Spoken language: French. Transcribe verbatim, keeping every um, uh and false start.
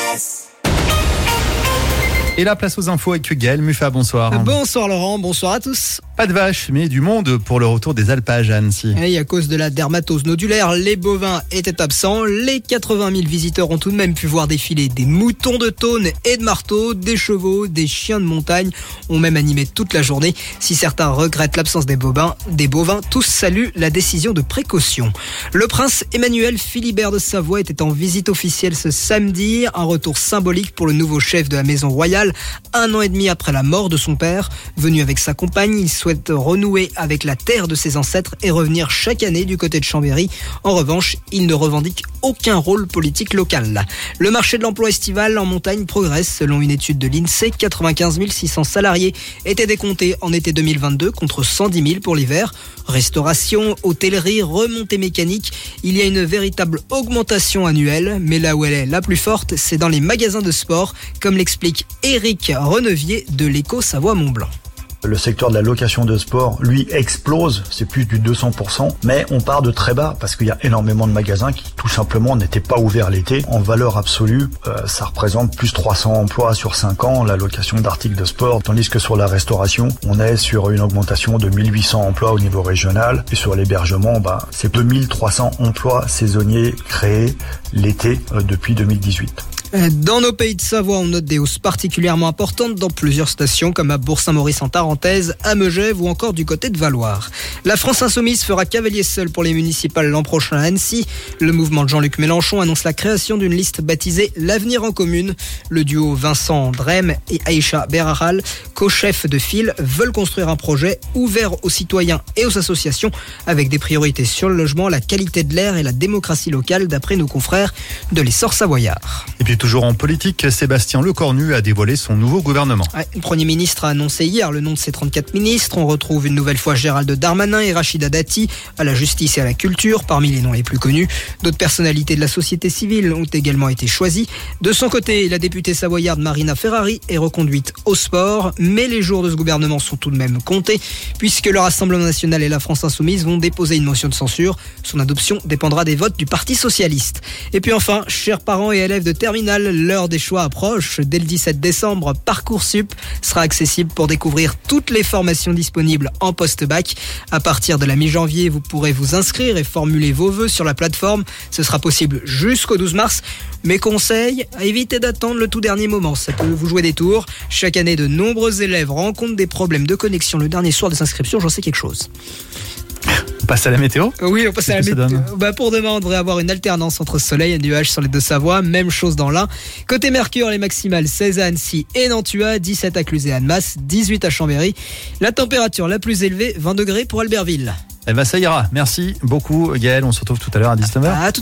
Express. Et la place aux infos avec Gaël Muffat, bonsoir. Bonsoir Laurent, bonsoir à tous. Pas de vaches, mais du monde pour le retour des alpages à Annecy. Et à cause de la dermatose nodulaire, les bovins étaient absents. Les quatre-vingt mille visiteurs ont tout de même pu voir défiler des moutons de Tône et de Marteau, des chevaux, des chiens de montagne, ont même animé toute la journée. Si certains regrettent l'absence des bovins, des bovins, tous saluent la décision de précaution. Le prince Emmanuel Philibert de Savoie était en visite officielle ce samedi, un retour symbolique pour le nouveau chef de la maison royale. Un an et demi après la mort de son père, venu avec sa compagne, il souhaite renouer avec la terre de ses ancêtres et revenir chaque année du côté de Chambéry. En revanche, il ne revendique aucun rôle politique local. Le marché de l'emploi estival en montagne progresse. Selon une étude de l'INSEE, quatre-vingt-quinze mille six cents salariés étaient décomptés en été deux mille vingt-deux contre cent dix mille pour l'hiver. Restauration, hôtellerie, remontée mécanique, il y a une véritable augmentation annuelle, mais là où elle est la plus forte, c'est dans les magasins de sport, comme l'explique Éric Renevier de l'Éco Savoie-Mont-Blanc. Le secteur de la location de sport, lui, explose, c'est plus du deux cents pour cent, mais on part de très bas parce qu'il y a énormément de magasins qui tout simplement n'étaient pas ouverts l'été. En valeur absolue, euh, ça représente plus de trois cents emplois sur cinq ans, la location d'articles de sport, tandis que sur la restauration, on est sur une augmentation de mille huit cents emplois au niveau régional, et sur l'hébergement, bah, c'est deux mille trois cents emplois saisonniers créés l'été euh, depuis deux mille dix-huit. Dans nos pays de Savoie, on note des hausses particulièrement importantes dans plusieurs stations, comme à Bourg-Saint-Maurice en Tarentaise, à Megève ou encore du côté de Valloire. La France Insoumise fera cavalier seul pour les municipales l'an prochain à Annecy. Le mouvement de Jean-Luc Mélenchon annonce la création d'une liste baptisée L'Avenir en Commune. Le duo Vincent Drem et Aïcha Berharal, co-chefs de file, veulent construire un projet ouvert aux citoyens et aux associations, avec des priorités sur le logement, la qualité de l'air et la démocratie locale, d'après nos confrères de l'Essor Savoyard. Et puis toujours en politique, Sébastien Lecornu a dévoilé son nouveau gouvernement. Ouais, le Premier ministre a annoncé hier le nom de ses trente-quatre ministres. On retrouve une nouvelle fois Gérald Darmanin et Rachida Dati à la justice et à la culture, parmi les noms les plus connus. D'autres personnalités de la société civile ont également été choisies. De son côté, la députée savoyarde Marina Ferrari est reconduite au sport, mais les jours de ce gouvernement sont tout de même comptés, puisque le Rassemblement national et la France Insoumise vont déposer une motion de censure. Son adoption dépendra des votes du Parti socialiste. Et puis enfin, chers parents et élèves de terminale, l'heure des choix approche. Dès le dix-sept décembre, Parcoursup sera accessible pour découvrir toutes les formations disponibles en post-bac. À partir de la mi-janvier, vous pourrez vous inscrire et formuler vos vœux sur la plateforme. Ce sera possible jusqu'au douze mars. Mes conseils, évitez d'attendre le tout dernier moment. Ça peut vous jouer des tours. Chaque année, de nombreux élèves rencontrent des problèmes de connexion le dernier soir des inscriptions. J'en sais quelque chose. On passe à la météo ? Oui, on passe à la météo. Bah pour demain, on devrait avoir une alternance entre soleil et nuages sur les deux Savoies. Même chose dans l'Ain. Côté Mercure, les maximales seize à Annecy et Nantua, dix-sept à Cluses et Annemasse, dix-huit à Chambéry. La température la plus élevée, vingt degrés pour Albertville. Eh ben ça ira. Merci beaucoup Gaël. On se retrouve tout à l'heure à dix-neuf heures. À tout